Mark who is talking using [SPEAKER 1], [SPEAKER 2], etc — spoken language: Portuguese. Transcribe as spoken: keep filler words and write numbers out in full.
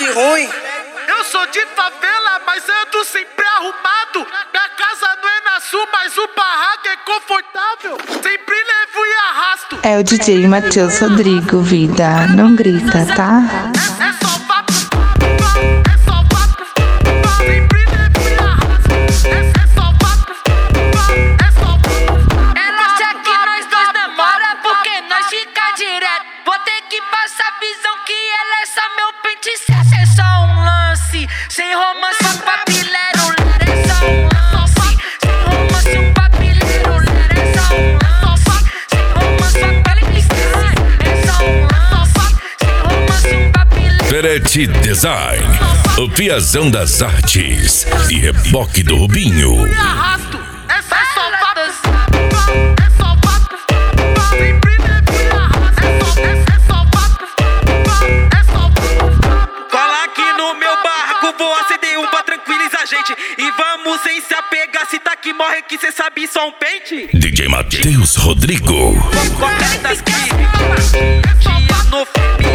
[SPEAKER 1] que ruim.
[SPEAKER 2] Eu sou de favela, mas ando sempre arrumado. Minha casa não é na sul, mas o barraco é confortável. Sempre levo e arrasto.
[SPEAKER 3] É o D J Matheus Rodrigo, vida. Não grita, tá?
[SPEAKER 2] É, é só vapo, é só vapo. Sempre levo e arrasto. É, é só vapo, é só vapo.
[SPEAKER 4] Ela acha que nós dois namora porque nós fica direto. Vou ter que passar visão que ela é só meu pente certo. É só um lance, sem romance, um papilero. É só um lance, sem romance, um papilero. É só um lance, sem romance, um papilero. É só um lance, sem romance, um papilero.
[SPEAKER 5] Ferete Design, o piazão das artes e reboque do Rubinho.
[SPEAKER 2] E arrasto. É, é só vapo, é só vapo. Sempre levo e arrasto. É só, é, é só vapo, é só vapo.
[SPEAKER 1] Cola aqui no meu barraco, vou acender um pra tranquilizar a gente. E vamos sem se apegar, se tá que morre que cê sabe só um pente.
[SPEAKER 5] D J Matheus Rodrigo.
[SPEAKER 1] Corretas que dia no